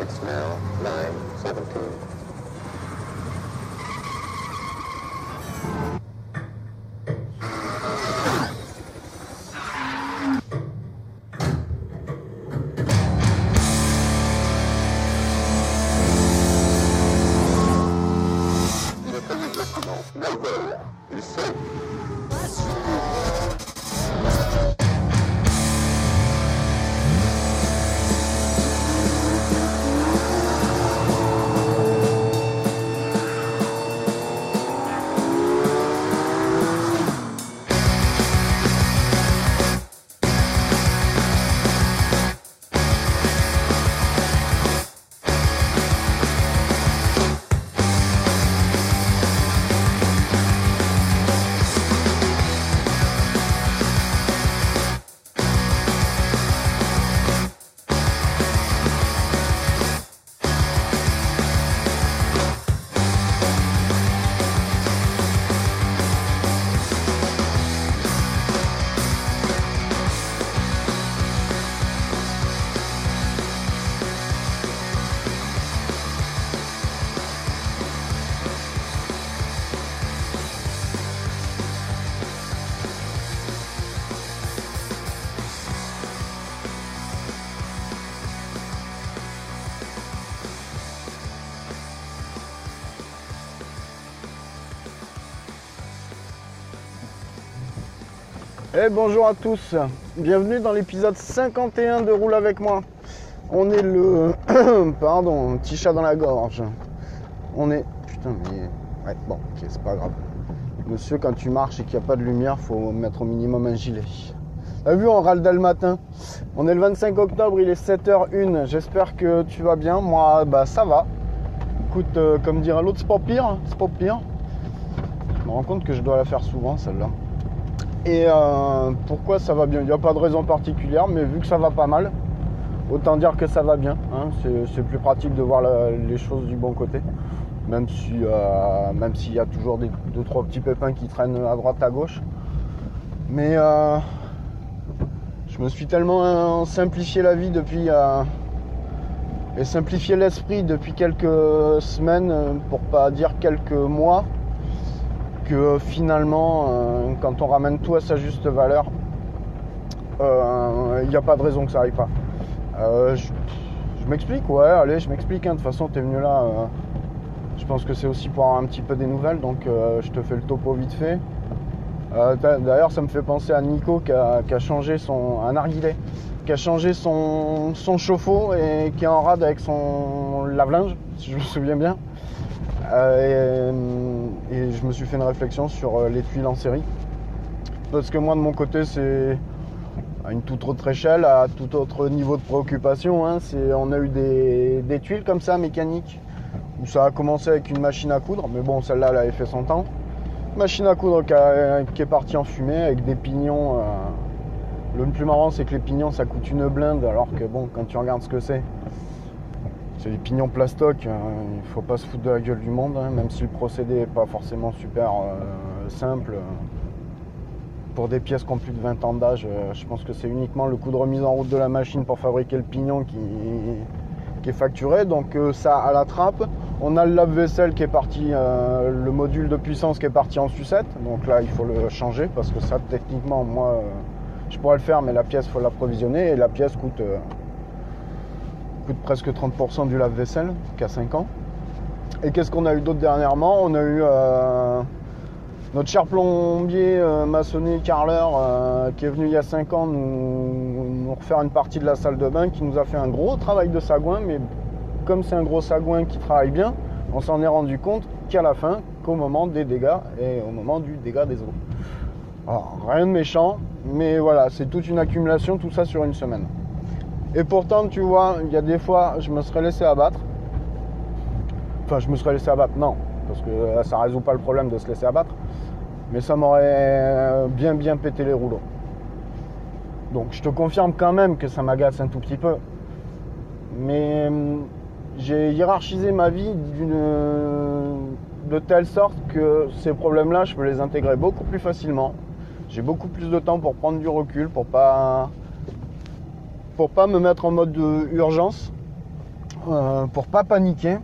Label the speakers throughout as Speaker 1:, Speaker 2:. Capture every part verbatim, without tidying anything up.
Speaker 1: It's now nine seventeen.
Speaker 2: Et bonjour à tous, bienvenue dans l'épisode cinquante et un de Roule avec moi. On est le... Pardon, un petit chat dans la gorge. On est... Putain mais... Ouais, bon, ok, c'est pas grave. Monsieur, quand tu marches et qu'il n'y a pas de lumière, faut mettre au minimum un gilet. T'as vu, on râle dès le matin. On est le vingt-cinq octobre, il est sept heures une. J'espère que tu vas bien. Moi, bah ça va. Écoute, euh, comme dirait l'autre, c'est pas pire, c'est pas pire. Je me rends compte que je dois la faire souvent, celle-là. Et euh, pourquoi ça va bien? Il n'y a pas de raison particulière, mais vu que ça va pas mal, autant dire que ça va bien. Hein. C'est plus pratique de voir la, les choses du bon côté. Même si, euh, même s'il y a toujours des, deux, trois petits pépins qui traînent à droite, à gauche. Mais euh, je me suis tellement simplifié la vie depuis... Euh, et simplifié l'esprit depuis quelques semaines, pour pas dire quelques mois, que finalement, euh, quand on ramène tout à sa juste valeur, il euh, n'y a pas de raison que ça arrive pas. Euh, je je m'explique, ouais, allez, je m'explique. Hein. De toute façon, tu es venu là. Euh, je pense que c'est aussi pour avoir un petit peu des nouvelles, donc euh, je te fais le topo vite fait. Euh, D'ailleurs, ça me fait penser à Nico qui a, qui a changé son un narguilé, qui a changé son, son chauffe-eau et qui est en rade avec son lave-linge, si je me souviens bien. Euh, et, et je me suis fait une réflexion sur les tuiles en série, parce que moi de mon côté c'est à une toute autre échelle, à tout autre niveau de préoccupation, hein. On a eu des, des tuiles comme ça mécaniques où ça a commencé avec une machine à coudre, mais bon, celle-là elle avait fait son temps. Machine à coudre qui, a, qui est partie en fumée avec des pignons. Euh, le plus marrant c'est que les pignons ça coûte une blinde, alors que bon, quand tu regardes ce que c'est, c'est des pignons plastoc, hein. Il faut pas se foutre de la gueule du monde, hein, même si le procédé n'est pas forcément super euh, simple. Pour des pièces qui ont plus de vingt ans d'âge, euh, je pense que c'est uniquement le coût de remise en route de la machine pour fabriquer le pignon qui, qui est facturé. Donc euh, ça à la trappe. On a le lave-vaisselle qui est parti, euh, le module de puissance qui est parti en sucette. Donc là il faut le changer parce que ça techniquement moi euh, je pourrais le faire, mais la pièce il faut l'approvisionner et la pièce coûte... Euh, coûte presque trente pour cent du lave-vaisselle qui a cinq ans. Et qu'est-ce qu'on a eu d'autre dernièrement? On a eu euh, notre cher plombier euh, maçonnier carreleur euh, qui est venu il y a cinq ans nous, nous refaire une partie de la salle de bain, qui nous a fait un gros travail de sagouin, mais comme c'est un gros sagouin qui travaille bien, on s'en est rendu compte qu'à la fin, qu'au moment des dégâts et au moment du dégât des eaux. Alors, rien de méchant, mais voilà, c'est toute une accumulation, tout ça sur une semaine. Et pourtant, tu vois, il y a des fois, je me serais laissé abattre. Enfin, je me serais laissé abattre, non. Parce que ça ne résout pas le problème de se laisser abattre. Mais ça m'aurait bien, bien pété les rouleaux. Donc, je te confirme quand même que ça m'agace un tout petit peu. Mais j'ai hiérarchisé ma vie de telle sorte que ces problèmes-là, je peux les intégrer beaucoup plus facilement. J'ai beaucoup plus de temps pour prendre du recul, pour pas... pour pas me mettre en mode urgence. euh, pour pas paniquer.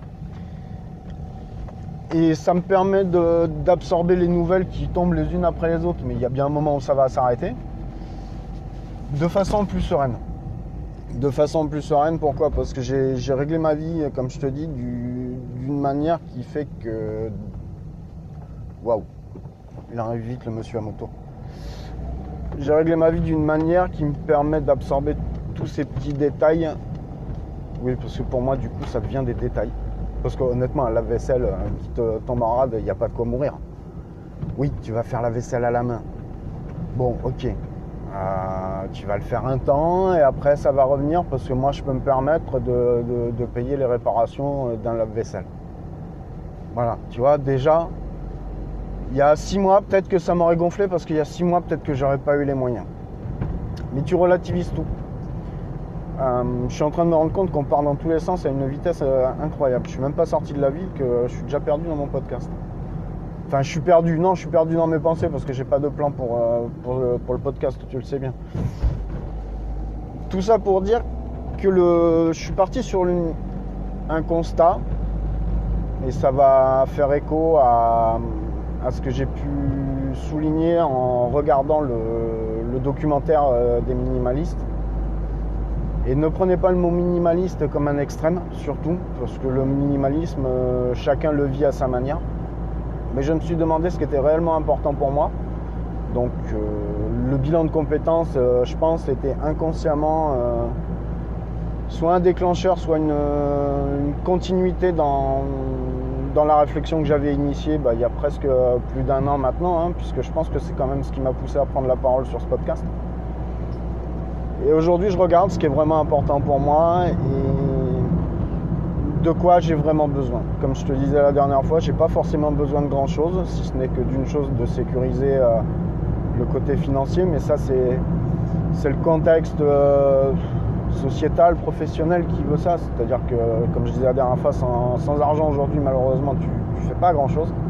Speaker 2: Et ça me permet de, d'absorber les nouvelles qui tombent les unes après les autres, mais il y a bien un moment où ça va s'arrêter, de façon plus sereine. De façon plus sereine, pourquoi ? Parce que j'ai, j'ai réglé ma vie, comme je te dis, du, d'une manière qui fait que... Waouh, il arrive vite le monsieur à moto. J'ai réglé ma vie d'une manière qui me permet d'absorber tous ces petits détails. Oui, parce que pour moi, du coup, ça devient des détails. Parce qu'honnêtement, un lave-vaisselle qui te tombe en rade, il n'y a pas de quoi mourir. Oui, tu vas faire la vaisselle à la main. Bon, ok. Euh, tu vas le faire un temps et après ça va revenir parce que moi je peux me permettre de, de, de payer les réparations d'un lave-vaisselle. Voilà, tu vois, déjà, il y a six mois, peut-être que ça m'aurait gonflé parce qu'il y a six mois, peut-être que j'aurais pas eu les moyens. Mais tu relativises tout. Euh, je suis en train de me rendre compte qu'on part dans tous les sens à une vitesse euh, incroyable. Je suis même pas sorti de la ville que je suis déjà perdu dans mon podcast. Enfin, je suis perdu. Non, je suis perdu dans mes pensées parce que j'ai pas de plan pour, euh, pour, le, pour le podcast, tu le sais bien. Tout ça pour dire que le, je suis parti sur une, un constat et ça va faire écho à, à ce que j'ai pu souligner en regardant le, le documentaire euh, des minimalistes. Et ne prenez pas le mot minimaliste comme un extrême, surtout, parce que le minimalisme, euh, chacun le vit à sa manière. Mais je me suis demandé ce qui était réellement important pour moi. Donc euh, le bilan de compétences, euh, je pense, était inconsciemment euh, soit un déclencheur, soit une, euh, une continuité dans, dans la réflexion que j'avais initiée bah, il y a presque plus d'un an maintenant, hein, puisque je pense que c'est quand même ce qui m'a poussé à prendre la parole sur ce podcast. Et aujourd'hui, je regarde ce qui est vraiment important pour moi et de quoi j'ai vraiment besoin. Comme je te disais la dernière fois, j'ai pas forcément besoin de grand chose, si ce n'est que d'une chose, de sécuriser euh, le côté financier, mais ça c'est, c'est le contexte euh, sociétal, professionnel qui veut ça. C'est-à-dire que, comme je disais la dernière fois, sans, sans argent aujourd'hui, malheureusement, tu, tu fais pas grand chose.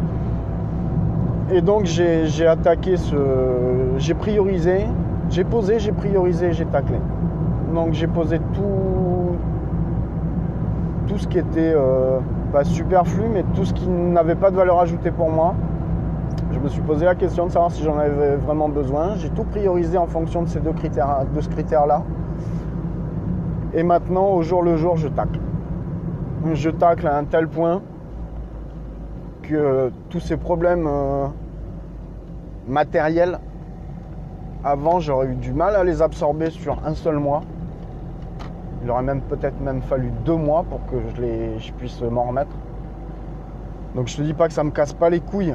Speaker 2: Et donc j'ai, j'ai attaqué ce. J'ai priorisé, j'ai posé, j'ai priorisé, j'ai taclé. Donc j'ai posé tout. tout ce qui était euh, pas superflu, mais tout ce qui n'avait pas de valeur ajoutée pour moi. Je me suis posé la question de savoir si j'en avais vraiment besoin. J'ai tout priorisé en fonction de ces deux critères, de ce critère-là. Et maintenant, au jour le jour, je tacle. Je tacle à un tel point que tous ces problèmes euh, matériels, avant, j'aurais eu du mal à les absorber sur un seul mois. Il aurait même peut-être même fallu deux mois pour que je, les, je puisse m'en remettre. Donc je te dis pas que ça me casse pas les couilles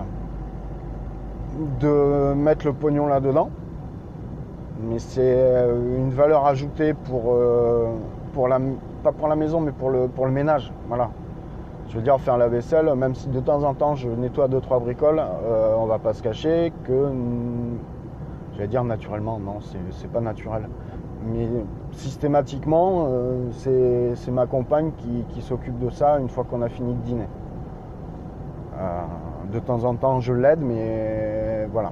Speaker 2: de mettre le pognon là-dedans, mais c'est une valeur ajoutée pour, euh, pour la, pas pour la maison, mais pour le, pour le ménage. Voilà. Je veux dire, faire la vaisselle, même si de temps en temps je nettoie deux trois bricoles, euh, on va pas se cacher que, je vais dire naturellement, non, c'est, c'est pas naturel. Mais systématiquement, euh, c'est, c'est ma compagne qui, qui s'occupe de ça une fois qu'on a fini de dîner. Euh, de temps en temps, je l'aide, mais voilà.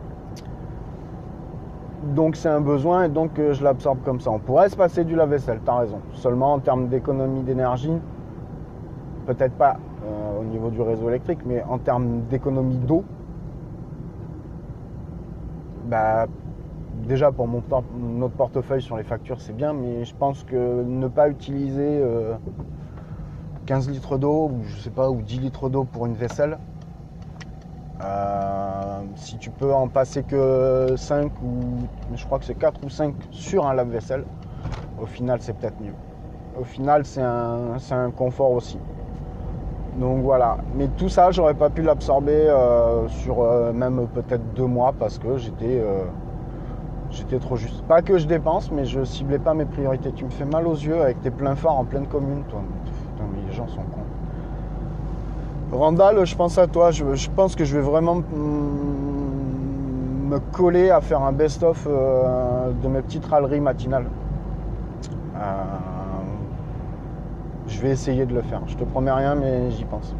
Speaker 2: Donc c'est un besoin et donc euh, je l'absorbe comme ça. On pourrait se passer du lave-vaisselle, t'as raison. Seulement en termes d'économie d'énergie, peut-être pas euh, au niveau du réseau électrique, mais en termes d'économie d'eau, bah, déjà pour mon por- notre portefeuille sur les factures c'est bien, mais je pense que ne pas utiliser euh, quinze litres d'eau ou je sais pas, ou dix litres d'eau pour une vaisselle, euh, si tu peux en passer que cinq ou je crois que c'est quatre ou cinq sur un lave-vaisselle, au final c'est peut-être mieux. Au final c'est un, c'est un confort aussi. Donc voilà, mais tout ça j'aurais pas pu l'absorber euh, sur euh, même peut-être deux mois parce que j'étais euh, j'étais trop juste. Pas que je dépense, mais je ciblais pas mes priorités. Tu me fais mal aux yeux avec tes pleins phares en pleine commune, toi. Putain, mais les gens sont cons. Randall, je pense à toi. Je, je pense que je vais vraiment mm, me coller à faire un best-of euh, de mes petites râleries matinales. Euh, je vais essayer de le faire. Je te promets rien, mais j'y pense.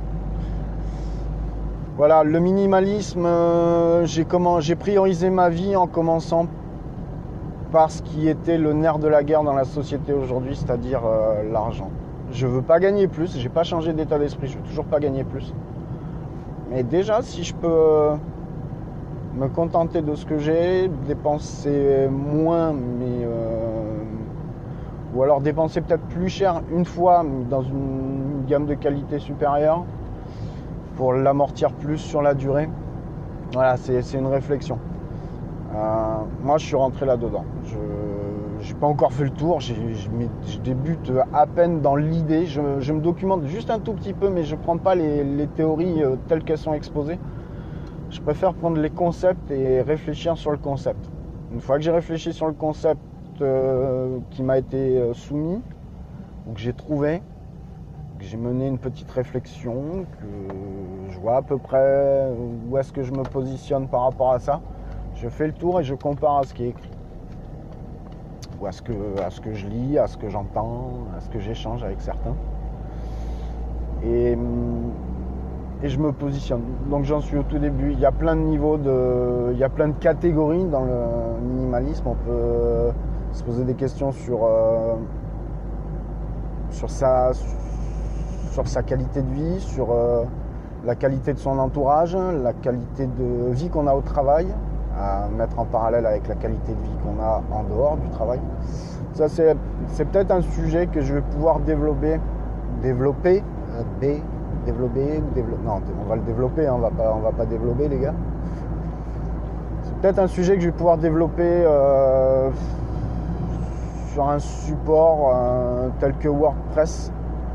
Speaker 2: Voilà, le minimalisme, euh, j'ai, comment, j'ai priorisé ma vie en commençant par ce qui était le nerf de la guerre dans la société aujourd'hui, c'est-à-dire euh, l'argent. Je veux pas gagner plus, j'ai pas changé d'état d'esprit, je veux toujours pas gagner plus. Mais déjà, si je peux me contenter de ce que j'ai, dépenser moins, mais euh, ou alors dépenser peut-être plus cher une fois dans une gamme de qualité supérieure pour l'amortir plus sur la durée. Voilà, c'est, c'est une réflexion. Euh, moi, je suis rentré là-dedans. Je n'ai pas encore fait le tour. J'ai, je, je débute à peine dans l'idée. Je, je me documente juste un tout petit peu, mais je ne prends pas les, les théories euh, telles qu'elles sont exposées. Je préfère prendre les concepts et réfléchir sur le concept. Une fois que j'ai réfléchi sur le concept euh, qui m'a été euh, soumis, ou que j'ai trouvé, que j'ai mené une petite réflexion, que je vois à peu près où est-ce que je me positionne par rapport à ça, je fais le tour et je compare à ce qui est écrit. Ou à ce que, à ce que je lis, à ce que j'entends, à ce que j'échange avec certains. Et, et je me positionne. Donc j'en suis au tout début. Il y a plein de niveaux, de, il y a plein de catégories dans le minimalisme. On peut se poser des questions sur, euh, sur, sa, sur sa qualité de vie, sur euh, la qualité de son entourage, la qualité de vie qu'on a au travail, à mettre en parallèle avec la qualité de vie qu'on a en dehors du travail. Ça, c'est, c'est peut-être un sujet que je vais pouvoir développer, développer, euh, dé, développer, ou développer, non, on va le développer, hein, on va pas, on va pas développer les gars. C'est peut-être un sujet que je vais pouvoir développer euh, sur un support euh, tel que WordPress,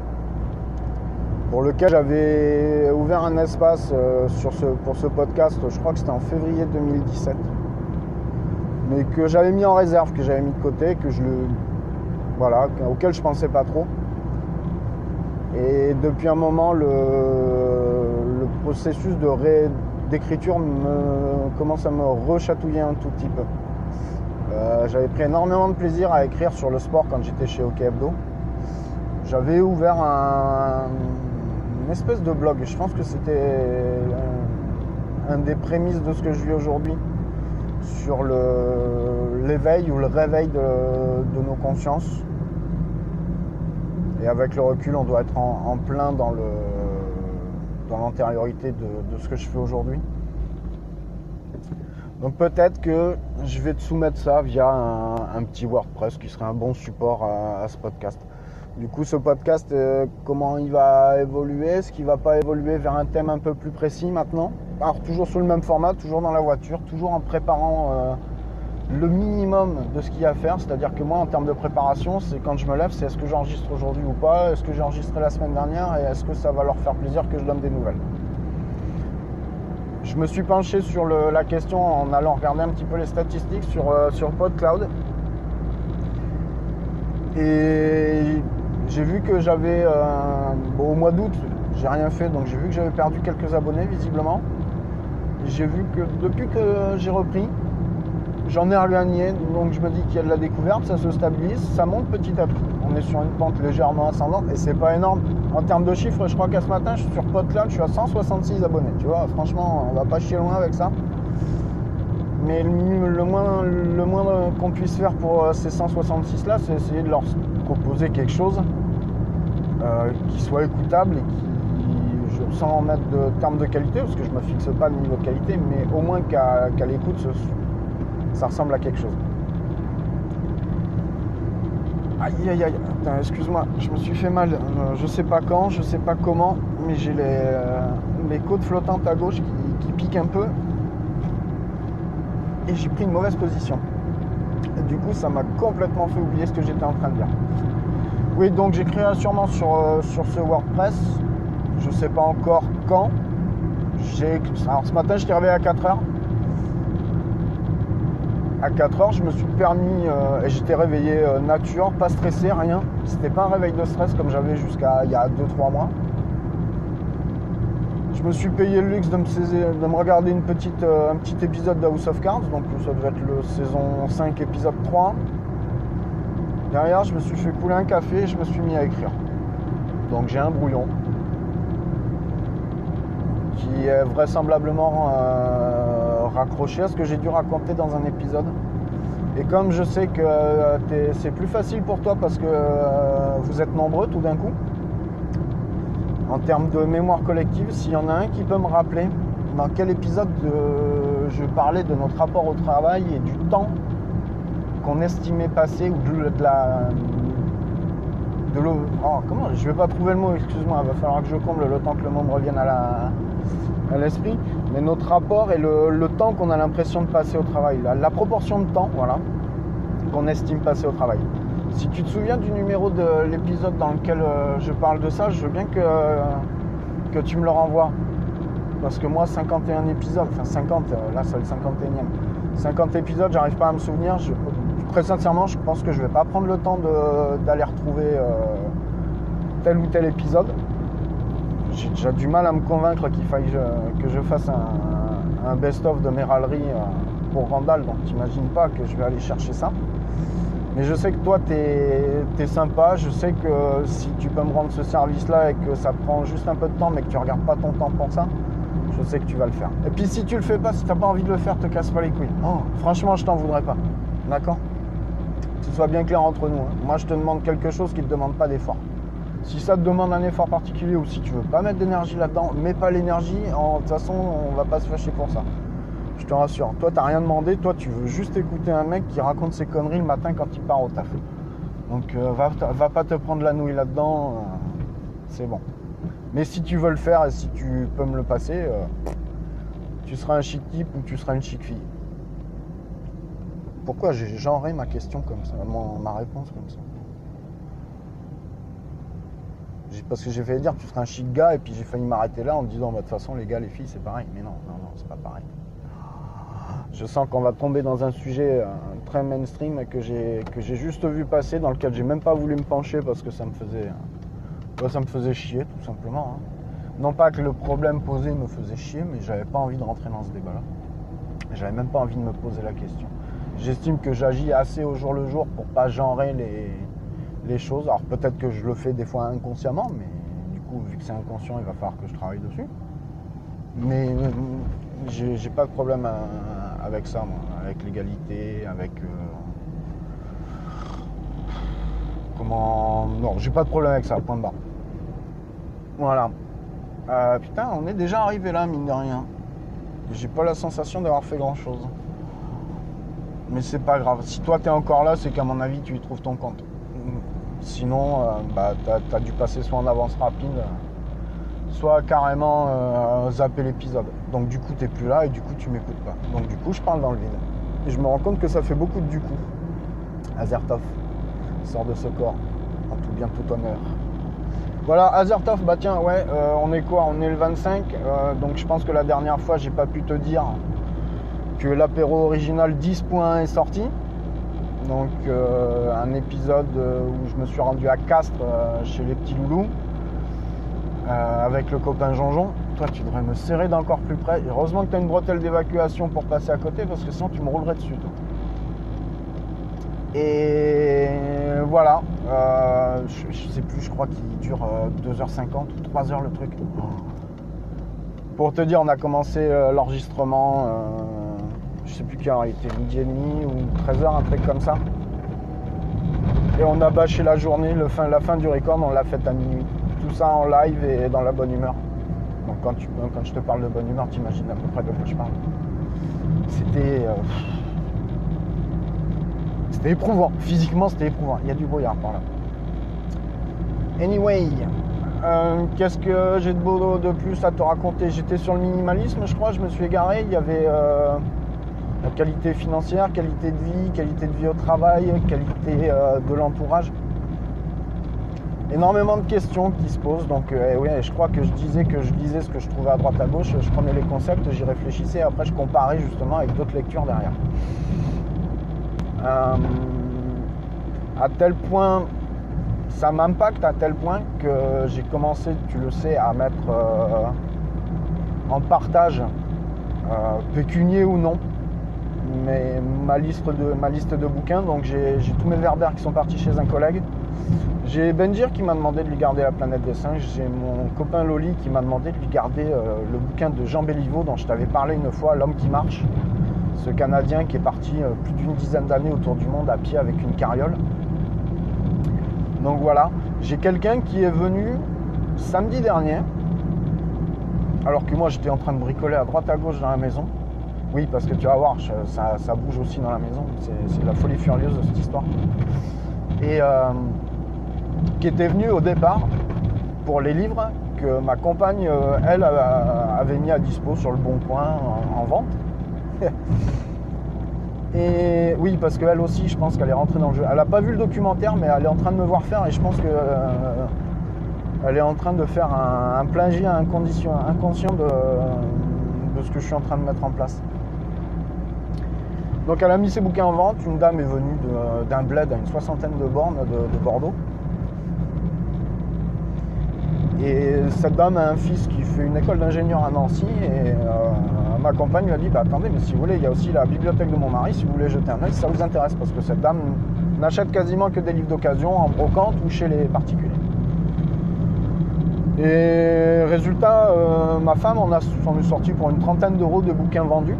Speaker 2: pour lequel j'avais ouvert un espace euh, sur ce, pour ce podcast, je crois que c'était en février deux mille dix-sept, mais que j'avais mis en réserve, que j'avais mis de côté, que je le, voilà, auquel je pensais pas trop. Et depuis un moment, le, le processus de ré, d'écriture me, commence à me rechatouiller un tout petit peu. Euh, j'avais pris énormément de plaisir à écrire sur le sport quand j'étais chez OK Hebdo. J'avais ouvert un une espèce de blog, je pense que c'était un, un des prémices de ce que je vis aujourd'hui, sur le, l'éveil ou le réveil de, de nos consciences. Et avec le recul, on doit être en, en plein dans, le, dans l'antériorité de, de ce que je fais aujourd'hui. Donc peut-être que je vais te soumettre ça via un, un petit WordPress qui serait un bon support à, à ce podcast. Du coup, ce podcast, euh, comment il va évoluer? Est-ce qu'il ne va pas évoluer vers un thème un peu plus précis maintenant? Alors, toujours sous le même format, toujours dans la voiture, toujours en préparant euh, le minimum de ce qu'il y a à faire. C'est-à-dire que moi, en termes de préparation, c'est quand je me lève, c'est est-ce que j'enregistre aujourd'hui ou pas? Est-ce que j'ai enregistré la semaine dernière? Et est-ce que ça va leur faire plaisir que je donne des nouvelles? Je me suis penché sur le, la question en allant regarder un petit peu les statistiques sur, euh, sur PodCloud. Et j'ai vu que j'avais, euh, bon, au mois d'août, j'ai rien fait, donc j'ai vu que j'avais perdu quelques abonnés visiblement. Et j'ai vu que depuis que j'ai repris, j'en ai regagné, donc je me dis qu'il y a de la découverte, ça se stabilise, ça monte petit à petit. On est sur une pente légèrement ascendante et c'est pas énorme. En termes de chiffres, je crois qu'à ce matin, je suis sur PodCloud, je suis à cent soixante-six abonnés. Tu vois, franchement, on va pas chier loin avec ça. Mais le, le moins, le moins qu'on puisse faire pour ces cent soixante-six là, c'est essayer de leur proposer quelque chose euh, qui soit écoutable et qui, je, sans mettre de termes de qualité, parce que je me fixe pas de niveau de qualité, mais au moins qu'à, qu'à l'écoute, ce, ça ressemble à quelque chose. Aïe aïe aïe, attends, excuse-moi, je me suis fait mal, euh, je sais pas quand, je sais pas comment, mais j'ai les, euh, les côtes flottantes à gauche qui, qui piquent un peu. Et j'ai pris une mauvaise position. Et du coup, ça m'a complètement fait oublier ce que j'étais en train de dire. Oui, donc j'écris sûrement sur, euh, sur ce WordPress. Je ne sais pas encore quand. J'ai... Alors ce matin, j'étais réveillé à quatre heures. À quatre heures, je me suis permis, euh, et j'étais réveillé euh, nature, pas stressé, rien. C'était pas un réveil de stress comme j'avais jusqu'à il y a deux trois mois. Je me suis payé le luxe de me, saisir, de me regarder une petite, euh, un petit épisode d'House of Cards, donc ça devait être le saison cinq, épisode trois. Derrière, je me suis fait couler un café et je me suis mis à écrire. Donc j'ai un brouillon qui est vraisemblablement euh, raccroché à ce que j'ai dû raconter dans un épisode. Et comme je sais que euh, t'es- c'est plus facile pour toi parce que euh, vous êtes nombreux tout d'un coup, en termes de mémoire collective, s'il y en a un qui peut me rappeler dans quel épisode de- je parlais de notre rapport au travail et du temps qu'on estimait passer, ou de, de la... De l'eau... Oh, comment je vais pas trouver le mot, excuse-moi, il va falloir que je comble le temps que le mot me revienne à la... à l'esprit, mais notre rapport et le, le temps qu'on a l'impression de passer au travail, la, la proportion de temps, voilà, qu'on estime passer au travail. Si tu te souviens du numéro de l'épisode dans lequel euh, je parle de ça, je veux bien que, euh, que tu me le renvoies. Parce que moi, cinquante et un épisodes, enfin cinquante, euh, là c'est le cinquante et unième, cinquante épisodes, j'arrive pas à me souvenir. Je, très sincèrement, je pense que je vais pas prendre le temps de, d'aller retrouver euh, tel ou tel épisode. J'ai déjà du mal à me convaincre qu'il faille que je, que je fasse un, un best-of de mes râleries euh, pour Randall, donc t'imagines pas que je vais aller chercher ça. Mais je sais que toi, t'es, t'es sympa. Je sais que si tu peux me rendre ce service-là et que ça prend juste un peu de temps, mais que tu regardes pas ton temps pour ça, je sais que tu vas le faire. Et puis si tu le fais pas, si t'as pas envie de le faire, te casse pas les couilles. Oh, franchement, je t'en voudrais pas. D'accord ? Que ce soit bien clair entre nous. Hein. Moi, je te demande quelque chose qui te demande pas d'effort. Si ça te demande un effort particulier ou si tu veux pas mettre d'énergie là-dedans, mets pas l'énergie. De toute façon, on va pas se fâcher pour ça. Je te rassure, toi t'as rien demandé, toi tu veux juste écouter un mec qui raconte ses conneries le matin quand il part au taf. Donc euh, va, va pas te prendre la nouille là-dedans, euh, c'est bon. Mais si tu veux le faire et si tu peux me le passer, euh, tu seras un chic type ou tu seras une chic fille. Pourquoi j'ai genré ma question comme ça, ma, ma réponse comme ça? Parce que j'ai failli dire que tu seras un chic gars et puis j'ai failli m'arrêter là en me disant bah, de toute façon les gars, les filles c'est pareil. Mais non, non, non, c'est pas pareil. Je sens qu'on va tomber dans un sujet très mainstream que j'ai, que j'ai juste vu passer, dans lequel j'ai même pas voulu me pencher parce que ça me faisait, ça me faisait chier tout simplement. Hein. Non pas que le problème posé me faisait chier, mais j'avais pas envie de rentrer dans ce débat-là. J'avais même pas envie de me poser la question. J'estime que j'agis assez au jour le jour pour pas genrer les, les choses. Alors peut-être que je le fais des fois inconsciemment, mais du coup vu que c'est inconscient, il va falloir que je travaille dessus. Mais j'ai, j'ai pas de problème à, avec ça, moi, avec l'égalité, avec euh, comment. Non, j'ai pas de problème avec ça, point barre. Voilà. Euh, putain, on est déjà arrivé là, mine de rien. J'ai pas la sensation d'avoir fait grand chose. Mais c'est pas grave. Si toi t'es encore là, c'est qu'à mon avis tu y trouves ton compte. Sinon, euh, bah, t'as, t'as dû passer soit en avance rapide. Soit carrément euh, zapper l'épisode. Donc du coup t'es plus là et du coup tu m'écoutes pas. Donc du coup je parle dans le vide. Et je me rends compte que ça fait beaucoup de du coup. Azertov sort de ce corps en tout bien tout honneur. Voilà, Azertov, bah tiens, ouais, euh, on est quoi? On est le vingt-cinq, euh, donc je pense que la dernière fois j'ai pas pu te dire que l'apéro original dix point un est sorti. Donc euh, un épisode où je me suis rendu à Castres euh, chez les petits loulous. Euh, avec le copain Jean-Jean. Toi tu devrais me serrer d'encore plus près. Et heureusement que tu as une bretelle d'évacuation pour passer à côté parce que sinon tu me roulerais dessus toi. Et voilà, euh, je, je sais plus, je crois qu'il dure euh, deux heures cinquante ou trois heures le truc. Pour te dire, on a commencé euh, l'enregistrement, euh, je sais plus quelle heure il était, midi et demi ou treize heures, un truc comme ça. Et on a bâché la journée, le fin, la fin du record, on l'a faite à minuit. Tout ça en live et dans la bonne humeur. Donc quand, tu, quand je te parle de bonne humeur, tu imagines à peu près de quoi je parle. C'était... Euh, c'était éprouvant. Physiquement, c'était éprouvant. Il y a du brouillard par là. Anyway, euh, qu'est-ce que j'ai de beau de plus à te raconter? J'étais sur le minimalisme, je crois. Je me suis égaré. Il y avait euh, la qualité financière, qualité de vie, qualité de vie au travail, qualité euh, de l'entourage. Énormément de questions qui se posent, donc euh, ouais, je crois que je disais que je lisais ce que je trouvais à droite à gauche, je prenais les concepts, j'y réfléchissais, et après je comparais justement avec d'autres lectures derrière. Euh, à tel point, ça m'impacte à tel point que j'ai commencé, tu le sais, à mettre euh, en partage, euh, pécunier ou non, mais ma liste de, ma liste de bouquins, donc j'ai, j'ai tous mes verbères qui sont partis chez un collègue. J'ai Benjir qui m'a demandé de lui garder La Planète des Singes. J'ai mon copain Loli qui m'a demandé de lui garder euh, le bouquin de Jean Béliveau dont je t'avais parlé une fois, L'Homme qui marche. ce Canadien qui est parti euh, plus d'une dizaine d'années autour du monde à pied avec une carriole. Donc voilà, j'ai quelqu'un qui est venu samedi dernier, alors que moi j'étais en train de bricoler à droite à gauche dans la maison. Oui, parce que tu vas voir, ça, ça bouge aussi dans la maison, c'est, c'est de la folie furieuse de cette histoire. Et euh, qui était venu au départ pour les livres que ma compagne, euh, elle, avait mis à dispo sur le Bon Coin en, en vente. Et oui, parce qu'elle aussi, je pense qu'elle est rentrée dans le jeu. Elle n'a pas vu le documentaire, mais elle est en train de me voir faire et je pense que euh, elle est en train de faire un, un plagiat inconditionnel, inconscient de, de ce que je suis en train de mettre en place. Donc elle a mis ses bouquins en vente. Une dame est venue de, d'un bled à une soixantaine de bornes de, de Bordeaux. Et cette dame a un fils qui fait une école d'ingénieur à Nancy et euh, ma compagne lui a dit bah, attendez, mais si vous voulez, il y a aussi la bibliothèque de mon mari, si vous voulez jeter un œil, si ça vous intéresse, parce que cette dame n'achète quasiment que des livres d'occasion en brocante ou chez les particuliers. Et résultat, euh, ma femme, on, a, on est sorti pour une trentaine d'euros de bouquins vendus.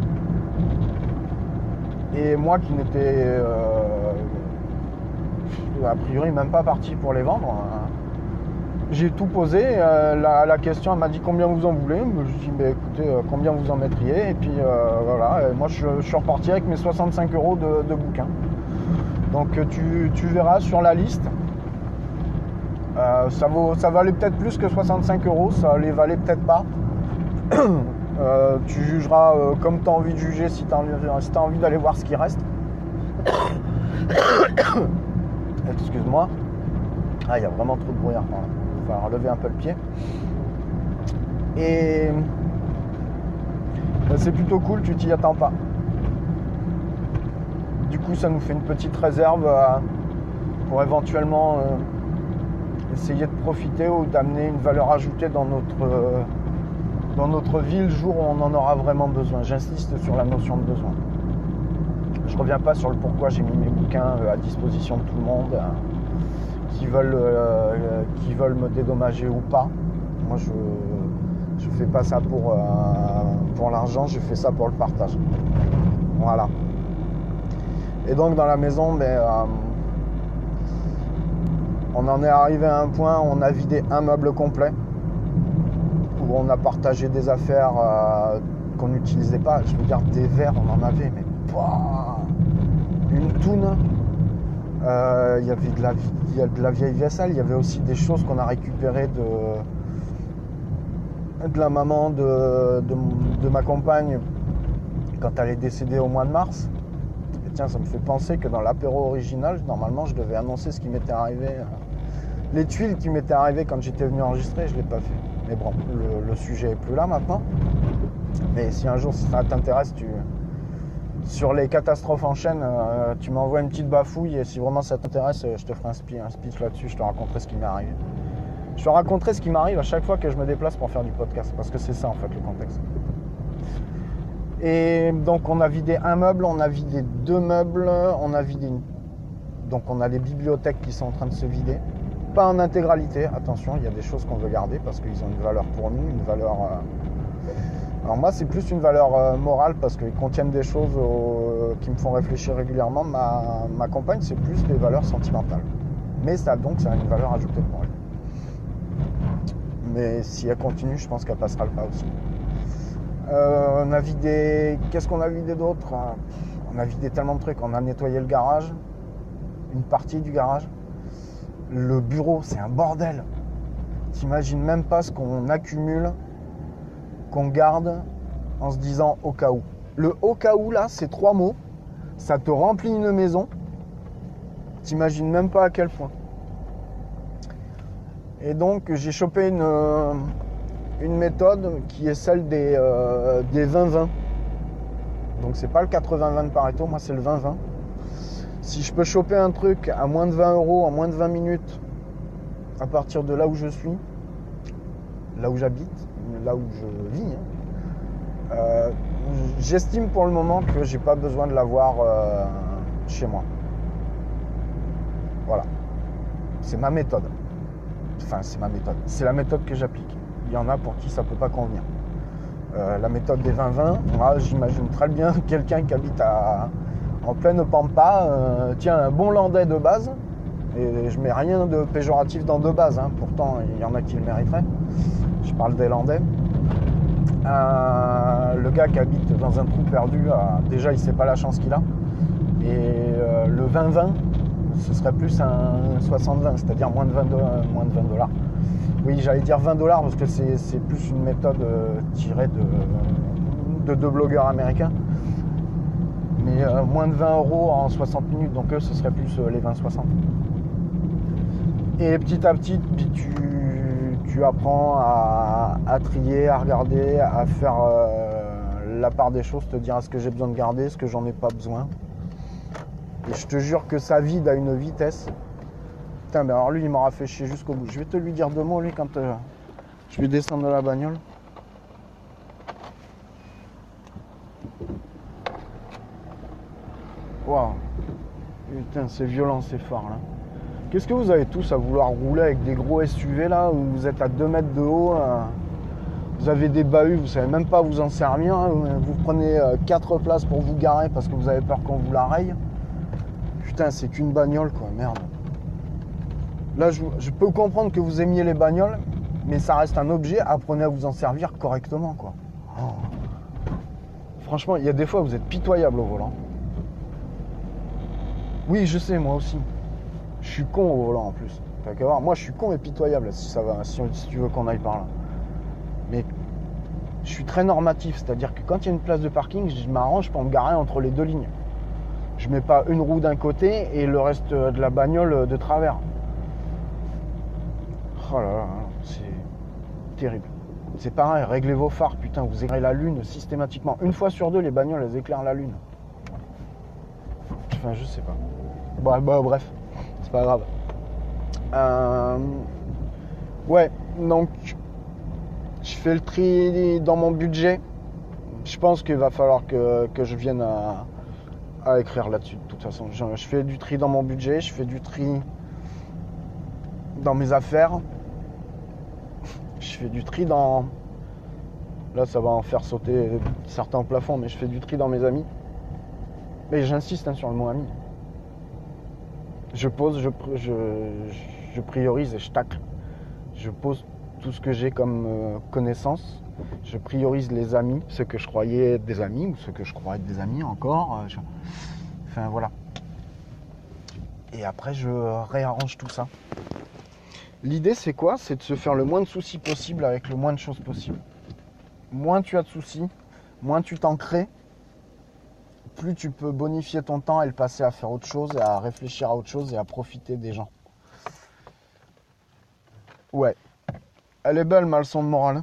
Speaker 2: Et moi qui n'étais euh, a priori même pas parti pour les vendre, j'ai tout posé. Euh, la, la question, elle m'a dit combien vous en voulez. Je lui ai dit, bah, écoutez, euh, combien vous en mettriez. Et puis euh, voilà, et moi je, je suis reparti avec mes soixante-cinq euros de, de bouquins. Donc tu, tu verras sur la liste, euh, ça, vaut, ça valait peut-être plus que soixante-cinq euros, ça les valait peut-être pas. euh, tu jugeras euh, comme tu as envie de juger si tu as, si t'as envie d'aller voir ce qui reste. Excuse-moi. Ah, il y a vraiment trop de brouillard par là. Il va relever un peu le pied. Et ben, c'est plutôt cool, tu t'y attends pas. Du coup, ça nous fait une petite réserve euh, pour éventuellement euh, essayer de profiter ou d'amener une valeur ajoutée dans notre, euh, dans notre vie le jour où on en aura vraiment besoin. J'insiste sur la notion de besoin. Je ne reviens pas sur le pourquoi j'ai mis mes bouquins euh, à disposition de tout le monde. Euh, Qui veulent, euh, qui veulent me dédommager ou pas. Moi, je ne fais pas ça pour, euh, pour l'argent, je fais ça pour le partage. Voilà. Et donc, dans la maison, ben, euh, on en est arrivé à un point où on a vidé un meuble complet, où on a partagé des affaires euh, qu'on n'utilisait pas. Je veux dire, des verres, on en avait, mais bah, une toune. Il euh, y avait de la, y a de la vieille vaisselle, il y avait aussi des choses qu'on a récupérées de, de la maman de, de, de ma compagne quand elle est décédée au mois de mars. Et tiens, ça me fait penser que dans l'apéro original, normalement, je devais annoncer ce qui m'était arrivé, les tuiles qui m'étaient arrivées quand j'étais venu enregistrer, je ne l'ai pas fait. Mais bon, le, le sujet est plus là maintenant. Mais si un jour ça t'intéresse, tu... sur les catastrophes en chaîne, euh, tu m'envoies une petite bafouille et si vraiment ça t'intéresse, je te ferai un speech, un speech là-dessus, je te raconterai ce qui m'est arrivé. Je te raconterai ce qui m'arrive à chaque fois que je me déplace pour faire du podcast, parce que c'est ça en fait le contexte. Et donc on a vidé un meuble, on a vidé deux meubles, on a vidé une... donc on a les bibliothèques qui sont en train de se vider. Pas en intégralité, attention, il y a des choses qu'on veut garder parce qu'ils ont une valeur pour nous, une valeur... Euh... Alors moi, c'est plus une valeur euh, morale parce qu'ils contiennent des choses euh, qui me font réfléchir régulièrement. Ma, ma compagne, c'est plus des valeurs sentimentales. Mais ça, donc, ça a une valeur ajoutée pour elle. Mais si elle continue, je pense qu'elle passera le pas aussi. Euh, on a vidé... Qu'est-ce qu'on a vidé d'autre ? On a vidé tellement de trucs. On a nettoyé le garage, une partie du garage. Le bureau, c'est un bordel. T'imagines même pas ce qu'on accumule, qu'on garde en se disant au cas où. Le au cas où là, c'est trois mots, ça te remplit une maison, t'imagines même pas à quel point. Et donc j'ai chopé une, une méthode qui est celle des, euh, des vingt vingt. Donc c'est pas le quatre-vingts vingt de Pareto, moi c'est le vingt vingt. Si je peux choper un truc à moins de vingt euros en moins de vingt minutes à partir de là où je suis, là où j'habite, là où je vis, hein, euh, j'estime pour le moment que j'ai pas besoin de l'avoir euh, chez moi. Voilà. C'est ma méthode. Enfin, c'est ma méthode. C'est la méthode que j'applique. Il y en a pour qui ça peut pas convenir. Euh, la méthode des vingt vingt, moi j'imagine très bien quelqu'un qui habite à, en pleine pampa, euh, tient un bon landais de base, et je mets rien de péjoratif dans de base, hein, pourtant il y en a qui le mériteraient, je parle des landais. Euh, le gars qui habite dans un trou perdu, euh, déjà il sait pas la chance qu'il a, et euh, le vingt vingt, ce serait plus un soixante vingt, c'est-à-dire moins de vingt dollars. Oui, j'allais dire vingt dollars parce que c'est, c'est plus une méthode euh, tirée de, de deux blogueurs américains. Mais euh, moins de vingt euros en soixante minutes, donc eux, ce serait plus euh, les vingt soixante. Et petit à petit, tu, tu apprends à, à trier, à regarder, à faire euh, la part des choses, te dire ce que j'ai besoin de garder, ce que j'en ai pas besoin. Et je te jure que ça vide à une vitesse. Putain, mais alors lui, il m'aura fait chier jusqu'au bout. Je vais te lui dire deux mots, lui, quand euh, je vais descendre de la bagnole. Waouh. Putain, c'est violent, c'est fort, là. Qu'est-ce que vous avez tous à vouloir rouler avec des gros S U V, là, où vous êtes à deux mètres de haut, euh, vous avez des bahuts, vous savez même pas vous en servir, hein, vous prenez euh, quatre places pour vous garer parce que vous avez peur qu'on vous la raye. Putain, c'est qu'une bagnole, quoi, merde. Là, je, je peux comprendre que vous aimiez les bagnoles, mais ça reste un objet, apprenez à vous en servir correctement, quoi. Oh. Franchement, il y a des fois, vous êtes pitoyable au volant. Oui, je sais, moi aussi. Je suis con au volant, en plus. T'as qu'à voir. Moi, je suis con et pitoyable, si ça va, si, si tu veux qu'on aille par là. Mais je suis très normatif, c'est-à-dire que quand il y a une place de parking, je m'arrange pour me garer entre les deux lignes. Je mets pas une roue d'un côté et le reste de la bagnole de travers. Oh là là, c'est terrible. C'est pareil, réglez vos phares, putain, vous éclairez la lune systématiquement. Une fois sur deux, les bagnoles, elles éclairent la lune. Enfin, je sais pas. Bah, bah bref, c'est pas grave. Euh... Ouais, donc, je fais le tri dans mon budget. Je pense qu'il va falloir que, que je vienne à, à écrire là-dessus, de toute façon. Je, je fais du tri dans mon budget, je fais du tri dans mes affaires. Je fais du tri dans... Là, ça va en faire sauter certains plafonds, mais je fais du tri dans mes amis. Mais j'insiste hein, sur le mot ami. Je pose, je, je, je priorise et je tacle. Je pose tout ce que j'ai comme euh, connaissances. Je priorise les amis, ceux que je croyais être des amis, ou ceux que je crois être des amis encore. Je... Enfin, voilà. Et après, je réarrange tout ça. L'idée, c'est quoi? C'est de se faire le moins de soucis possible avec le moins de choses possible. Moins tu as de soucis, moins tu t'en crées, plus tu peux bonifier ton temps et le passer à faire autre chose, et à réfléchir à autre chose et à profiter des gens. Ouais. Elle est belle, ma leçon de morale.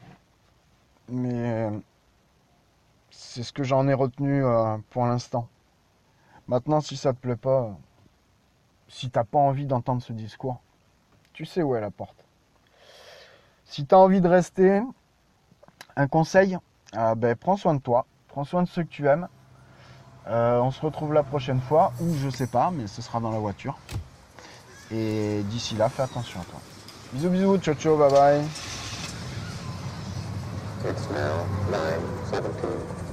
Speaker 2: Mais c'est ce que j'en ai retenu euh, pour l'instant. Maintenant, si ça te plaît pas, si t'as pas envie d'entendre ce discours, tu sais où est la porte. Si tu as envie de rester, un conseil, euh, ben, prends soin de toi, prends soin de ceux que tu aimes. Euh, on se retrouve la prochaine fois, ou je sais pas, mais ce sera dans la voiture. Et d'ici là, fais attention à toi. Bisous, bisous, ciao, ciao, bye bye.
Speaker 1: It's now nine seventeen.